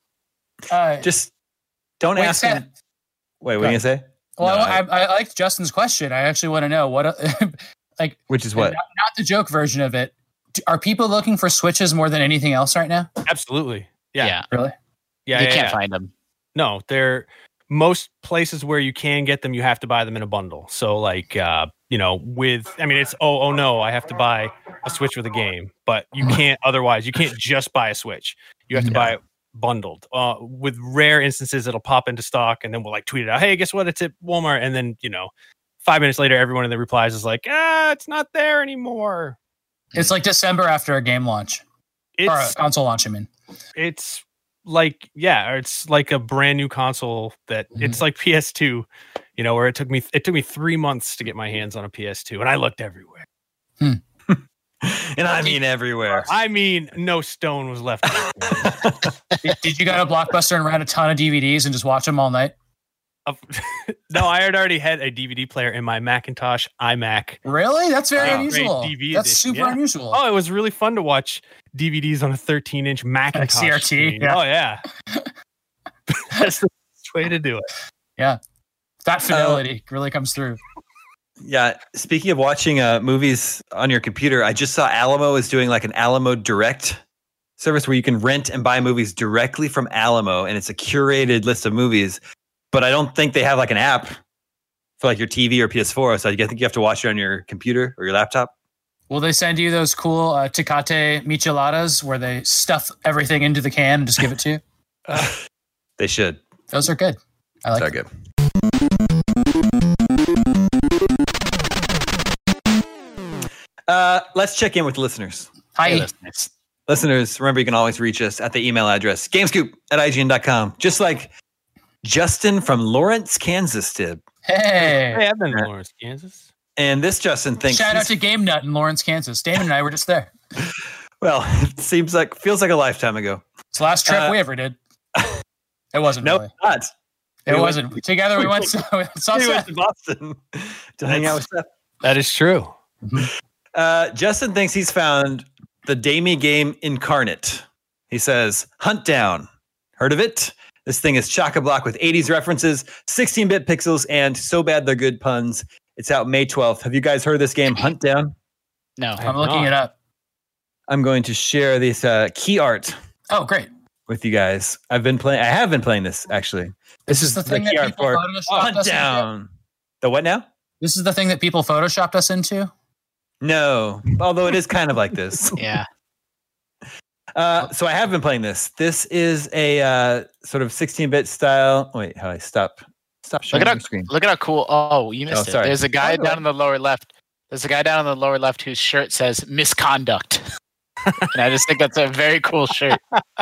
Just don't ask him. Wait, what are you going to say? Well, I liked Justin's question. I actually want to know what... Like, which is what? Not the joke version of it. Are people looking for Switches more than anything else right now? Absolutely. Yeah. Really? Yeah. You can't find them. No, they're most places where you can get them, you have to buy them in a bundle. So like, it's, oh no, I have to buy a Switch with a game, but you can't otherwise. You can't just buy a Switch. You have to buy it bundled. With rare instances, it'll pop into stock and then we'll like tweet it out. Hey, guess what? It's at Walmart. And then, 5 minutes later, everyone in the replies is like, it's not there anymore. It's like December after a game launch. Or a console launch, I mean. It's like, it's like a brand new console that it's like PS2, where it took me 3 months to get my hands on a PS2 and I looked everywhere. And I mean everywhere. I mean, no stone was left. Did you go to Blockbuster and rent a ton of DVDs and just watch them all night? No, I had already had a DVD player in my Macintosh iMac. Really? That's very unusual. That's super unusual. Oh, it was really fun to watch DVDs on a 13-inch Macintosh. Like CRT. Screen. Yeah. Oh, yeah. That's the best way to do it. Yeah. That fidelity really comes through. Yeah. Speaking of watching movies on your computer, I just saw Alamo is doing like an Alamo Direct service where you can rent and buy movies directly from Alamo, and it's a curated list of movies. But I don't think they have like an app for like your TV or PS4. So I think you have to watch it on your computer or your laptop. Will they send you those cool Tecate micheladas where they stuff everything into the can and just give it to you? They should. Those are good. I like them. Good. Let's check in with the listeners. Hi. Hey, listeners. Listeners, remember you can always reach us at the email address gamescoop@ign.com. Just like Justin from Lawrence, Kansas did. Hey, I've been in Lawrence, Kansas. And this Justin thinks shout out to Game Nut in Lawrence, Kansas. Damon and I were just there. Well, it feels like a lifetime ago. It's the last trip we ever did. It wasn't really. Not. It wasn't. Together we went to Boston to hang out with Seth. That is true. Justin thinks he's found the Damie game incarnate. He says, Hunt Down. Heard of it? This thing is chock-a-block with 80s references, 16-bit pixels, and so bad they're good puns. It's out May 12th. Have you guys heard of this game, Hunt Down? No. I'm looking it up. I'm going to share this key art. Oh, great. With you guys. I have been playing this, actually. This is the thing key that art people for photoshopped Hunt us Down. into? The what now? This is the thing that people photoshopped us into? No, although it is kind of like this. Yeah. So I have been playing this. This is a sort of 16-bit style. Wait, how do I stop sharing the screen? Look at how cool. Oh, you missed it. Sorry. There's a guy down in the lower left. Whose shirt says misconduct. And I just think that's a very cool shirt.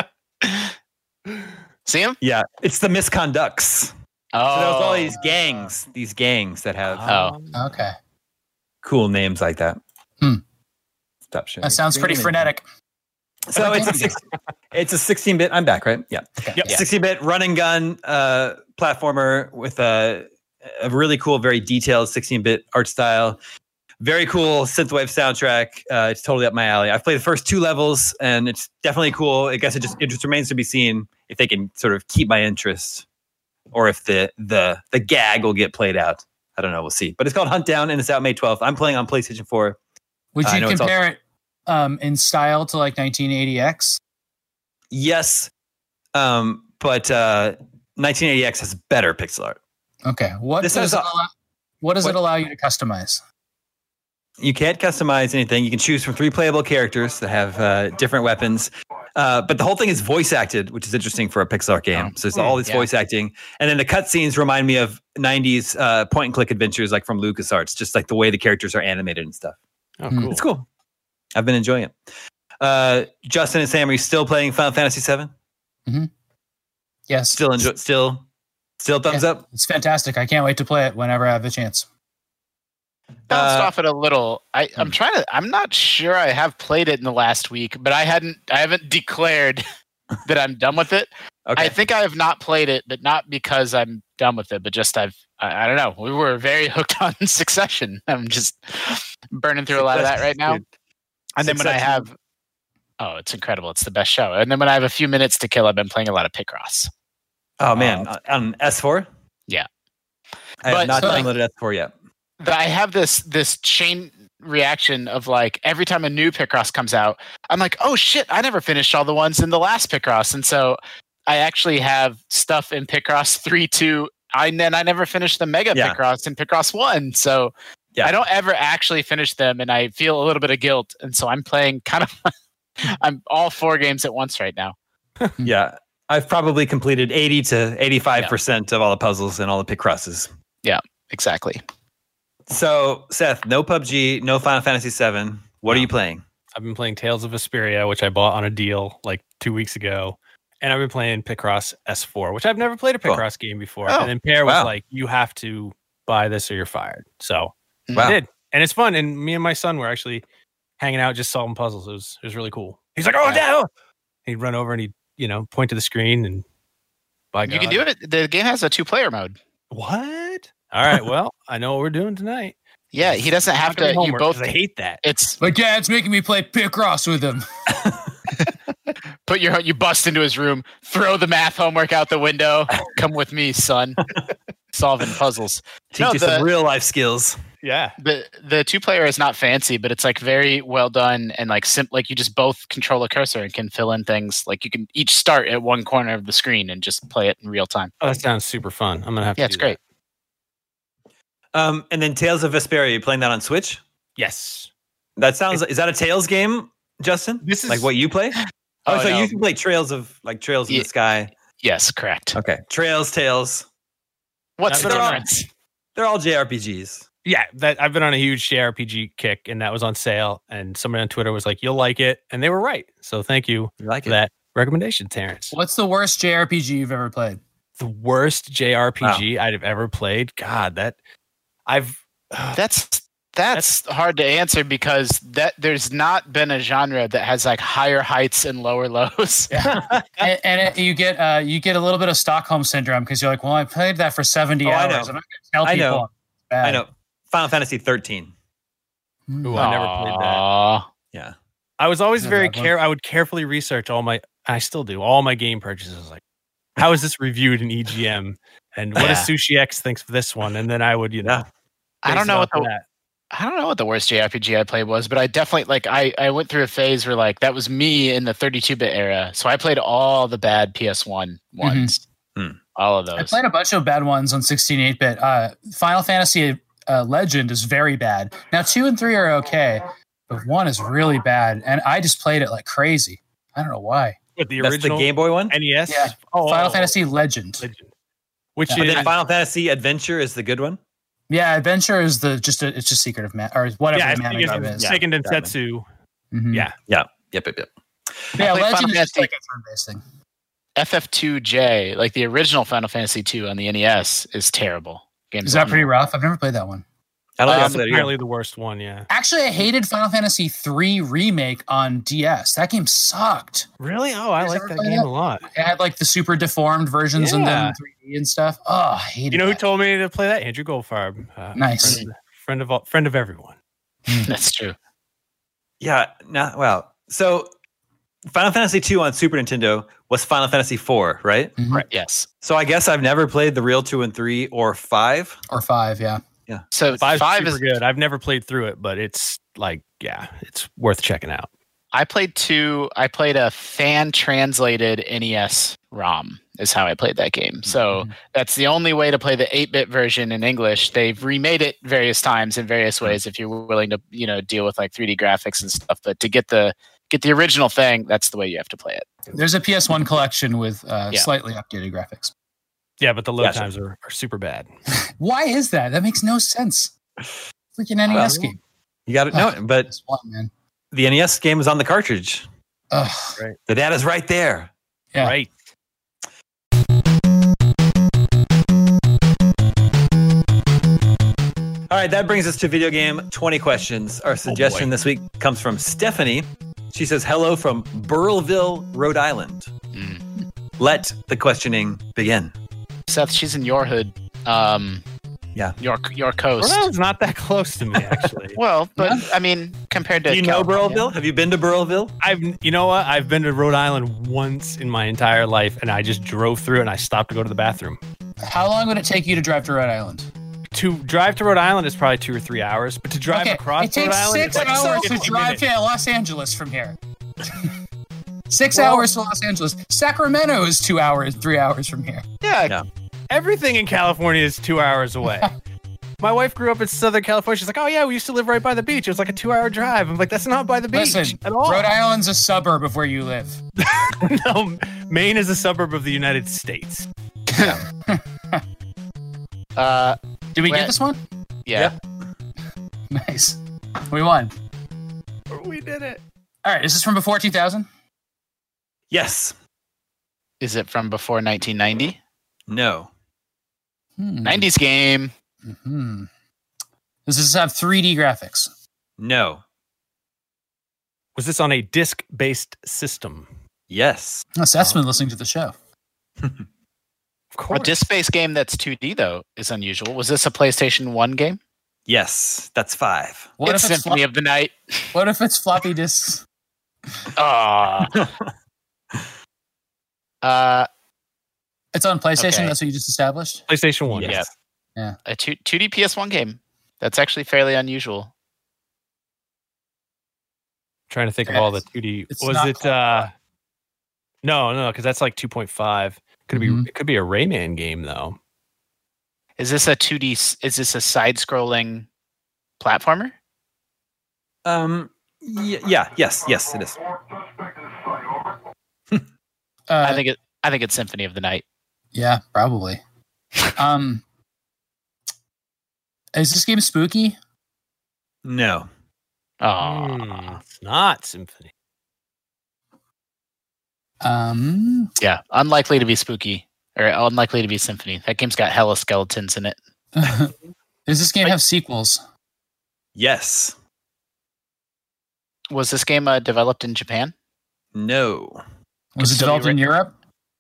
See him? Yeah, it's the Misconducts. Oh. So there's all these gangs that have Okay. cool names like that. Stop sharing. That sounds pretty frenetic. So it's a 16-bit. I'm back, right? Yeah. Okay. Yep. 16-bit run and gun platformer with a really cool, very detailed 16-bit art style. Very cool synthwave soundtrack. It's totally up my alley. I've played the first 2 levels, and it's definitely cool. I guess it just remains to be seen if they can sort of keep my interest, or if the gag will get played out. I don't know. We'll see. But it's called Hunt Down, and it's out May 12th. I'm playing on PlayStation 4. Would you compare it in style to like 1980X? Yes, but 1980X has better pixel art. Okay. What does it allow you to customize? You can't customize anything. You can choose from 3 playable characters that have different weapons. But the whole thing is voice acted, which is interesting for a Pixar game. So there's all this voice acting. And then the cutscenes remind me of 90s point and click adventures like from LucasArts, just like the way the characters are animated and stuff. Oh, cool. It's cool. I've been enjoying it. Justin and Sam, are you still playing Final Fantasy VII? Mm-hmm. Yes. Still thumbs up? It's fantastic. I can't wait to play it whenever I have the chance. Bounced off it a little. I'm not sure I have played it in the last week, but I haven't declared that I'm done with it. Okay. I think I have not played it, but not because I'm done with it, but just I don't know. We were very hooked on Succession. I'm just burning through a lot of that right now. And then when I have, it's incredible. It's the best show. And then when I have a few minutes to kill, I've been playing a lot of Picross. Oh man, on S4? Yeah. I have not downloaded S4 yet. I have this chain reaction of like every time a new Picross comes out, I'm like, oh shit, I never finished all the ones in the last Picross. And so I actually have stuff in Picross 3.2. I never finished the Mega Picross in Picross 1. So I don't ever actually finish them, and I feel a little bit of guilt. And so I'm playing I'm all 4 games at once right now. Yeah. I've probably completed 80 to 85% of all the puzzles and all the Picrosses. Yeah, exactly. So, Seth, no PUBG, no Final Fantasy VII. What are you playing? I've been playing Tales of Vesperia, which I bought on a deal like 2 weeks ago. And I've been playing Picross S4, which I've never played a Picross game before. And then Pear was like, you have to buy this or you're fired. So I did. And it's fun. And me and my son were actually hanging out just solving puzzles. It was really cool. He's like, Dad. He'd run over and he'd, point to the screen and by God. You can do it. The game has a 2-player mode. What? All right. Well, I know what we're doing tonight. Yeah, he doesn't have to. You both. I hate that. It's like Dad's making me play Picross with him. You bust into his room, throw the math homework out the window. Come with me, son. Solving puzzles. Teach you some real life skills. Yeah. The 2-player is not fancy, but it's like very well done and like like you just both control a cursor and can fill in things. Like you can each start at one corner of the screen and just play it in real time. Oh, that sounds super fun. I'm gonna have to. Yeah, it's great. And then Tales of Vesperia, you playing that on Switch? Yes. That sounds. Is that a Tales game, Justin? This is like what you play. So no. You can play Trails in the Sky. Yes, correct. Okay, Tales. What's the difference? They're all JRPGs. Yeah, I've been on a huge JRPG kick, and that was on sale. And somebody on Twitter was like, "You'll like it," and they were right. So thank you for that recommendation, Terrence. What's the worst JRPG you've ever played? The worst JRPG I'd have ever played? God, that's hard to answer because there's not been a genre that has like higher heights and lower lows. Yeah. and you get a little bit of Stockholm syndrome because you're like, well, I played that for 70 hours. I'm not going to tell people. I know. Final Fantasy 13. Ooh, I never played that. Yeah. I was always I would carefully research I still do, all my game purchases. Like, how is this reviewed in EGM? And what does Sushi X thinks of this one? And then I would, I don't know what the worst JRPG I played was, but I definitely I went through a phase where like that was me in the 32-bit era. So I played all the bad PS1 ones. Mm-hmm. All of those. I played a bunch of bad ones on 16-8-bit. Final Fantasy Legend is very bad. Now 2 and 3 are okay, but 1 is really bad. And I just played it like crazy. I don't know why. What, the original? That's the Game Boy one? NES? Yeah. Final Fantasy Legend. Which is Final Fantasy Adventure is the good one? Yeah, Adventure is it's just Secret of Man or whatever the man is. Seiken Densetsu. Mm-hmm. Yeah. Yep. Yeah, Legend is just like a turn-based thing. FF2J, like the original Final Fantasy 2 on the NES, is terrible. Is that pretty rough? I've never played that one. That's apparently the worst one, yeah. Actually, I hated Final Fantasy 3 Remake on DS. That game sucked. Really? Oh, I like that game a lot. It had like the super deformed versions and then 3D and stuff. Oh, I hated it. You know who told me to play that? Andrew Goldfarb. Nice. Friend of everyone. That's true. Yeah. So Final Fantasy 2 on Super Nintendo was Final Fantasy 4, right? Mm-hmm. Right. Yes. So I guess I've never played the real 2 and 3 or 5. Or 5, yeah. Yeah. So 5 is super good. I've never played through it, but it's like, it's worth checking out. I played a fan translated NES ROM is how I played that game. So that's the only way to play the 8-bit version in English. They've remade it various times in various ways if you're willing to, deal with like 3D graphics and stuff. But to get the original thing, that's the way you have to play it. There's a PS1 collection with slightly updated graphics. Yeah, but the load times are super bad. Why is that? That makes no sense. Freaking NES game. You got to know it, but man. The NES game is on the cartridge. Right. The data's right there. Yeah. Right. All right, that brings us to video game 20 questions. Our suggestion this week comes from Stephanie. She says, hello from Burrillville, Rhode Island. Let the questioning begin. Seth, she's in your hood. Yeah. Your coast. Rhode Island's not that close to me, actually. Well, but I mean, compared to Do you know Burrillville? Have you been to Burrillville? You know what? I've been to Rhode Island once in my entire life, and I just drove through it, and I stopped to go to the bathroom. How long would it take you to drive to Rhode Island? To drive to Rhode Island is probably 2 or 3 hours, but to drive across Rhode Island, it takes 6 hours to drive to Los Angeles from here. 6 hours to Los Angeles. Sacramento is 3 hours from here. Yeah. Everything in California is 2 hours away. My wife grew up in Southern California. She's like, oh yeah, we used to live right by the beach. It was like a 2-hour drive. I'm like, that's not by the beach at all. Rhode Island's a suburb of where you live. No, Maine is a suburb of the United States. Did we get this one? Yeah. Nice. We won. We did it. All right. Is this from before 2000? Yes. Is it from before 1990? No. 90s game. Mm-hmm. Does this have 3D graphics? No. Was this on a disc-based system? Yes. Oh, Seth's been listening to the show. Of course. A disc-based game that's 2D, though, is unusual. Was this a PlayStation 1 game? Yes. That's 5. It's Symphony of the Night. What if it's floppy disks? It's on PlayStation? Okay. That's what you just established? PlayStation 1. Yes. Yeah. A 2D PS1 game. That's actually fairly unusual. Trying to think of all the 2D. Was it? No, because that's like 2.5. It could be a Rayman game though. Is this a 2D? Is this a side-scrolling platformer? Yes, it is. I think it's Symphony of the Night. Yeah, probably. Is this game spooky? No. It's not Symphony. Yeah, unlikely to be spooky or unlikely to be Symphony. That game's got hella skeletons in it. Does this game have sequels? Yes. Was this game developed in Japan? No. Was it developed in Europe?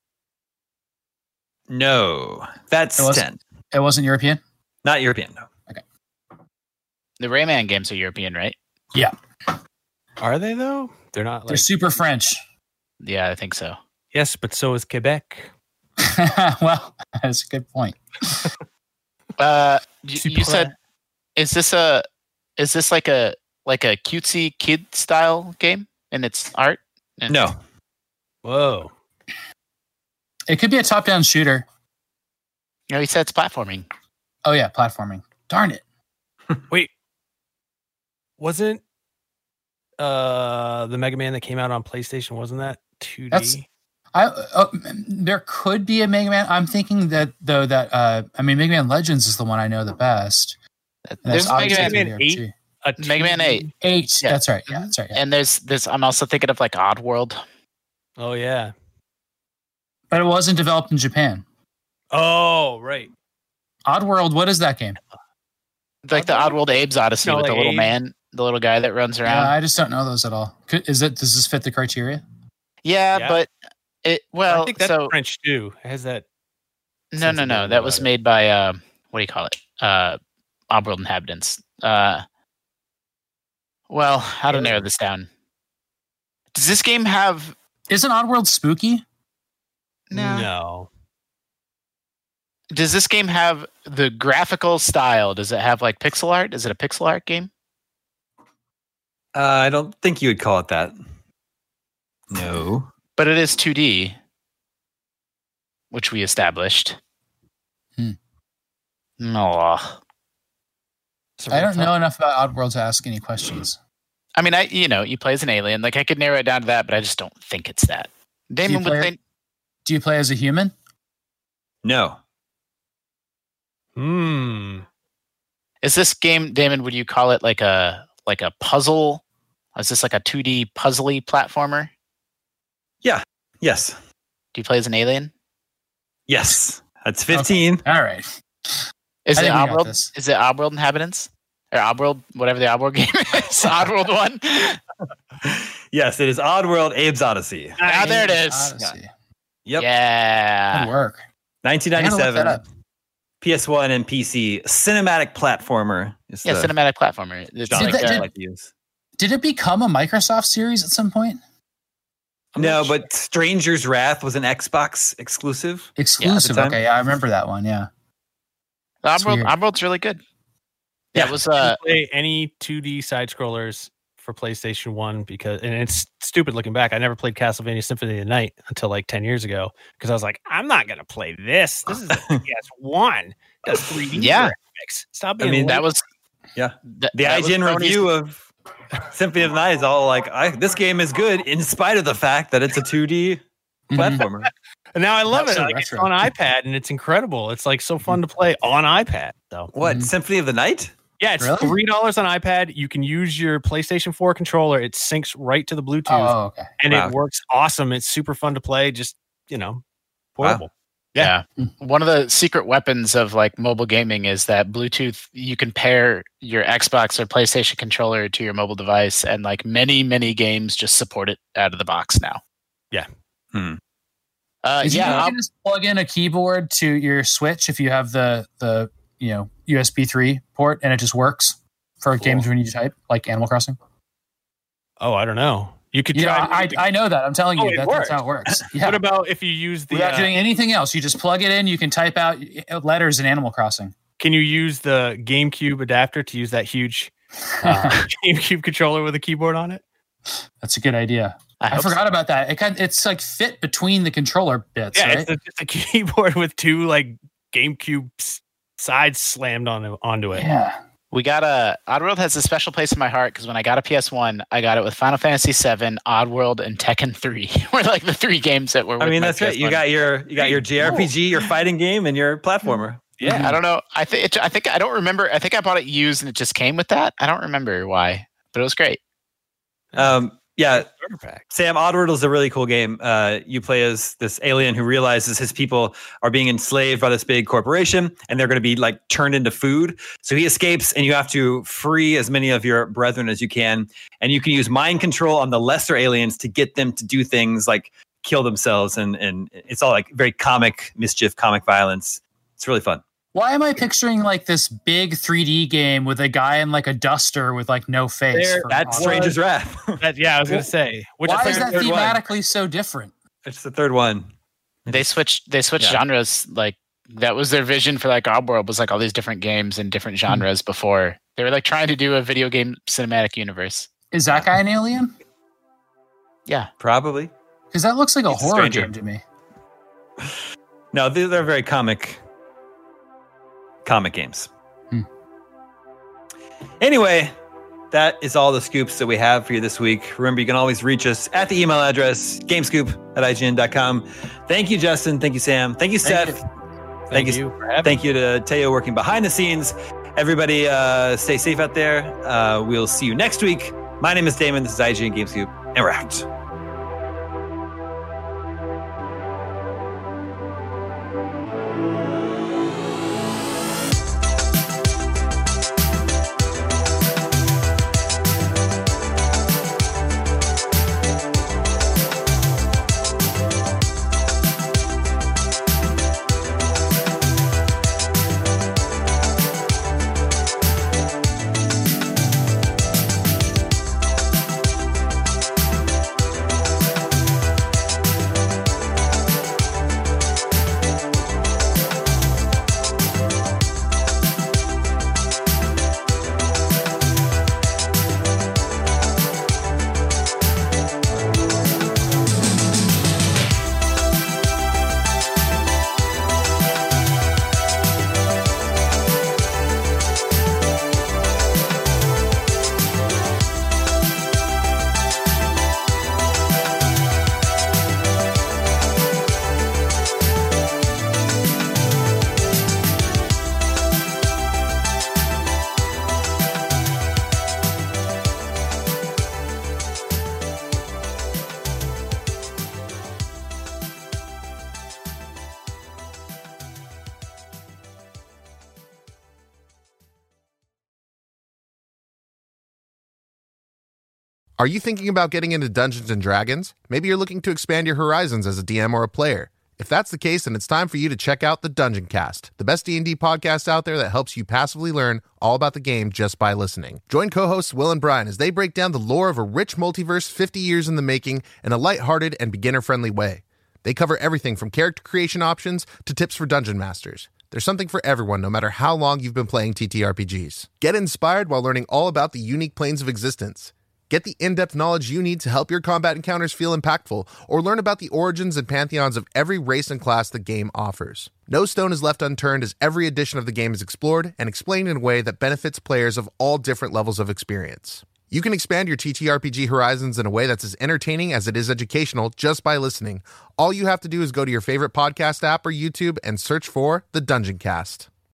No. That's 10. It wasn't European? Not European, no. Okay. The Rayman games are European, right? Yeah. Are they though? They're not. They're super French. Yeah, I think so. Yes, but so is Quebec. Well, that's a good point. You said, is this like a cutesy kid style game in its art? No. Whoa. It could be a top-down shooter. No, he said it's platforming. Oh yeah, platforming. Darn it. Wait. Wasn't the Mega Man that came out on PlayStation, wasn't that 2D? There could be a Mega Man. I'm thinking that Mega Man Legends is the one I know the best. There's Mega Man 8. Mega Man 8. 8. Yeah. That's right. Yeah, that's right. Yeah. And there's I'm also thinking of like Oddworld. Oh yeah. But it wasn't developed in Japan. Oh, right. Oddworld, what is that game? Like the Oddworld Abe's Odyssey with the little man, the little guy that runs around. Yeah, I just don't know those at all. Does this fit the criteria? Yeah, but I think that's French too. It has that. No. That was made by what do you call it? Oddworld inhabitants. How to narrow this down? Does this game have? Isn't Oddworld spooky? No. Does this game have the graphical style? Does it have like pixel art? Is it a pixel art game? I don't think you would call it that. No. But it is 2D, which we established. No. I don't know enough about Oddworld to ask any questions. I mean, you play as an alien. Like, I could narrow it down to that, but I just don't think it's that. Damon would think. Do you play as a human? No. Is this game, Damon, would you call it like a puzzle? Is this like a 2D puzzly platformer? Yeah. Yes. Do you play as an alien? Yes. That's 15. Okay. All right. Is it Oddworld? Is it Oddworld Inhabitants? Or Oddworld, whatever the Oddworld game is? Oddworld 1? Yes, it is Oddworld Abe's Odyssey. Ah, there it is. Odyssey. Yep. Yeah. Good work. 1997. PS1 and PC. Cinematic platformer. Cinematic platformer. Did it become a Microsoft series at some point? No, but Stranger's Wrath was an Xbox exclusive. Exclusive. Okay, yeah, I remember that one. Yeah. Oddworld's really good. Yeah, it was. Play any 2D side scrollers for PlayStation 1 and it's stupid looking back. I never played Castlevania Symphony of the Night until like 10 years ago because I was like, I'm not gonna play this. This is a PS1. That's 3D. Yeah. Graphics. Stop being. I mean, that was. Yeah. The IGN review of Symphony of the Night is all like, this game is good in spite of the fact that it's a 2D platformer. And now I love it. Like, it's on iPad and it's incredible. It's like so fun to play on iPad. So what? Symphony of the Night? Yeah, it's $3 on iPad. You can use your PlayStation 4 controller. It syncs right to the Bluetooth. Okay. And it works awesome. It's super fun to play. Just, portable. Wow. Yeah. One of the secret weapons of like mobile gaming is that Bluetooth, you can pair your Xbox or PlayStation controller to your mobile device, and like many, many games just support it out of the box now. Yeah. You can just plug in a keyboard to your Switch if you have the USB 3 port, and it just works for games when you type, like Animal Crossing. Oh, I don't know. You could try. I know that. I'm telling you, that's how it works. Yeah. What about if you use without doing anything else? You just plug it in. You can type out letters in Animal Crossing. Can you use the GameCube adapter to use that huge GameCube controller with a keyboard on it? That's a good idea. I forgot about that. It's like fit between the controller bits. Yeah, right? It's a keyboard with two like GameCube sides slammed onto it. Yeah. Oddworld has a special place in my heart because when I got a PS1, I got it with Final Fantasy VII, Oddworld, and Tekken 3. Were like the 3 games that were. That's right. You got your JRPG, your fighting game, and your platformer. Yeah, I don't know. I think I don't remember. I think I bought it used and it just came with that. I don't remember why, but it was great. Yeah, Sam, Oddworld is a really cool game. You play as this alien who realizes his people are being enslaved by this big corporation, and they're going to be like turned into food. So he escapes, and you have to free as many of your brethren as you can. And you can use mind control on the lesser aliens to get them to do things like kill themselves, and it's all like very comic mischief, comic violence. It's really fun. Why am I picturing like this big 3D game with a guy in like a duster with like no face? That's Stranger's Wrath. I was going to say. Why is that thematically so different? It's the third one. They switched genres. Like that was their vision for like Oddworld, was like all these different games and different genres before. They were like trying to do a video game cinematic universe. Is that guy an alien? Yeah, probably. Because that looks like a horror game to me. No, they're very comic games. Anyway, that is all the scoops that we have for you this week. Remember, you can always reach us at the email address gamescoop@ign.com. Thank you, Justin. Thank you, Sam. Thank you, Seth. Thank you for having me. Thank you to Teo working behind the scenes. Everybody, stay safe out there. We'll see you next week. My name is Damon. This is IGN Gamescoop, and we're out. Are you thinking about getting into Dungeons & Dragons? Maybe you're looking to expand your horizons as a DM or a player. If that's the case, then it's time for you to check out the Dungeon Cast, the best D&D podcast out there that helps you passively learn all about the game just by listening. Join co-hosts Will and Brian as they break down the lore of a rich multiverse 50 years in the making in a lighthearted and beginner-friendly way. They cover everything from character creation options to tips for dungeon masters. There's something for everyone, no matter how long you've been playing TTRPGs. Get inspired while learning all about the unique planes of existence. Get the in-depth knowledge you need to help your combat encounters feel impactful, or learn about the origins and pantheons of every race and class the game offers. No stone is left unturned as every edition of the game is explored and explained in a way that benefits players of all different levels of experience. You can expand your TTRPG horizons in a way that's as entertaining as it is educational just by listening. All you have to do is go to your favorite podcast app or YouTube and search for The Dungeon Cast.